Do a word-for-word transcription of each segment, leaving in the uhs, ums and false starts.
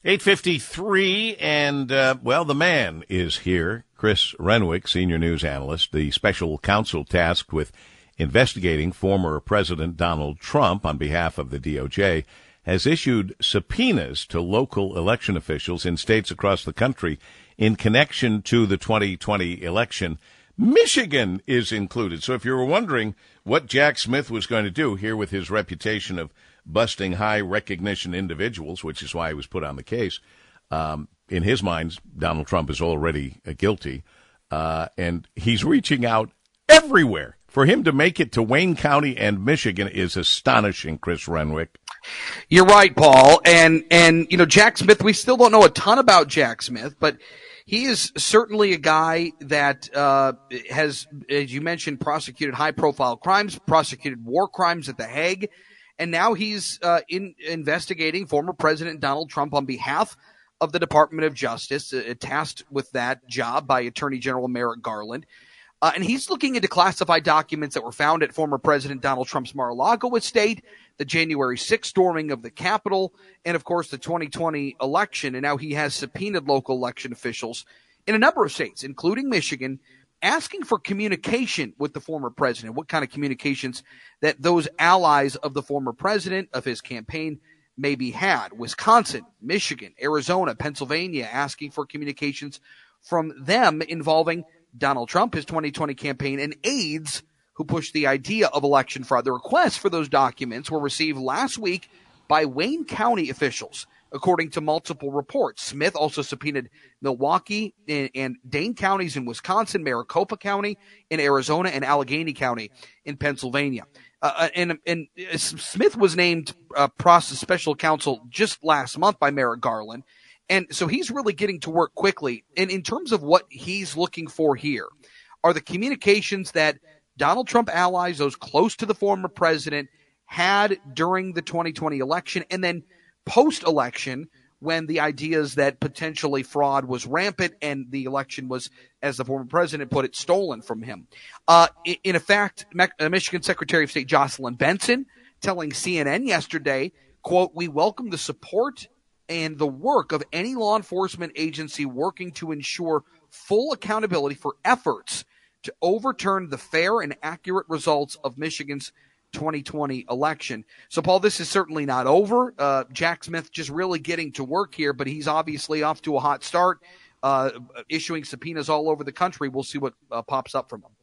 eight fifty-three, and, uh, well, the man is here. Chris Renwick, senior news analyst, the special counsel tasked with investigating former President Donald Trump on behalf of the D O J, has issued subpoenas to local election officials in states across the country in connection to the twenty twenty election. Michigan is included. So if you were wondering what Jack Smith was going to do here with his reputation of busting high recognition individuals, which is why he was put on the case, um, in his mind, Donald Trump is already uh, guilty, uh, and he's reaching out everywhere. For him to make it to Wayne County and Michigan is astonishing, Chris Renwick. You're right, Paul. And, and, you know, Jack Smith, we still don't know a ton about Jack Smith, but he is certainly a guy that uh has, as you mentioned, prosecuted high-profile crimes, prosecuted war crimes at The Hague, and now he's uh, in investigating former President Donald Trump on behalf of the Department of Justice, uh, tasked with that job by Attorney General Merrick Garland. Uh, and he's looking into classified documents that were found at former President Donald Trump's Mar-a-Lago estate, the January sixth storming of the Capitol, and, of course, the twenty twenty election. And now he has subpoenaed local election officials in a number of states, including Michigan, asking for communication with the former president, what kind of communications that those allies of the former president, of his campaign, maybe had. Wisconsin, Michigan, Arizona, Pennsylvania, asking for communications from them involving Donald Trump, his twenty twenty campaign, and aides who pushed the idea of election fraud. The requests for those documents were received last week by Wayne County officials, according to multiple reports. Smith also subpoenaed Milwaukee and, and Dane counties in Wisconsin, Maricopa County in Arizona, and Allegheny County in Pennsylvania. Uh, and, and Smith was named uh, process special counsel just last month by Merrick Garland. And so he's really getting to work quickly. And in terms of what he's looking for here are the communications that Donald Trump allies, those close to the former president, had during the twenty twenty election, and then post-election when the ideas that potentially fraud was rampant and the election was, as the former president put it, stolen from him. Uh, in, in fact, Michigan Secretary of State Jocelyn Benson telling C N N yesterday, quote, "We welcome the support and the work of any law enforcement agency working to ensure full accountability for efforts to overturn the fair and accurate results of Michigan's twenty twenty election." So, Paul, this is certainly not over. Uh, Jack Smith just really getting to work here, but he's obviously off to a hot start, uh, issuing subpoenas all over the country. We'll see what uh, pops up from him.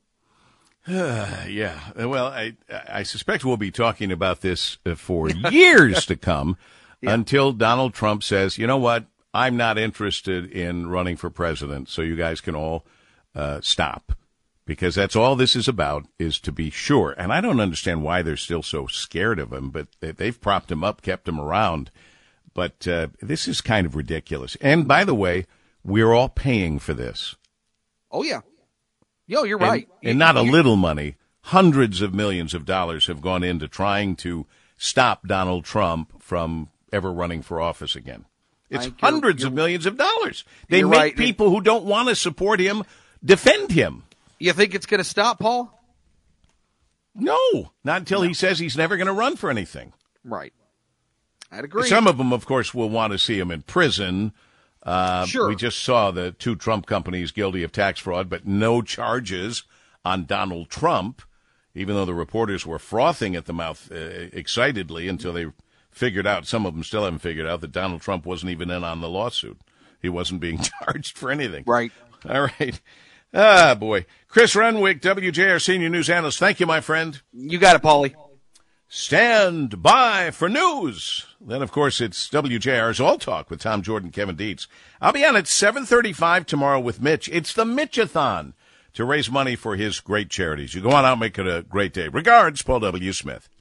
Uh, yeah. Well, I, I suspect we'll be talking about this for years to come yeah. until Donald Trump says, you know what, I'm not interested in running for president, so you guys can all uh, stop. Because that's all this is about, is to be sure. And I don't understand why they're still so scared of him, but they've propped him up, kept him around. But uh, this is kind of ridiculous. And by the way, we're all paying for this. Oh, yeah. Yo, you're right. And, and not a little money. Hundreds of millions of dollars have gone into trying to stop Donald Trump from ever running for office again. It's hundreds of millions of dollars. They make right. people who don't want to support him defend him. You think it's going to stop, Paul? No, not until no. he says he's never going to run for anything. Right. I'd agree. Some of them, of course, will want to see him in prison. Uh, sure. We just saw the two Trump companies guilty of tax fraud, but no charges on Donald Trump, even though the reporters were frothing at the mouth uh, excitedly until they figured out, some of them still haven't figured out, that Donald Trump wasn't even in on the lawsuit. He wasn't being charged for anything. Right. All right. Ah, boy. Chris Renwick, W J R Senior News Analyst. Thank you, my friend. You got it, Paulie. Stand by for news. Then, of course, it's W J R's All Talk with Tom Jordan, Kevin Dietz. I'll be on at seven thirty-five tomorrow with Mitch. It's the Mitchathon to raise money for his great charities. You go on out and make it a great day. Regards, Paul W. Smith.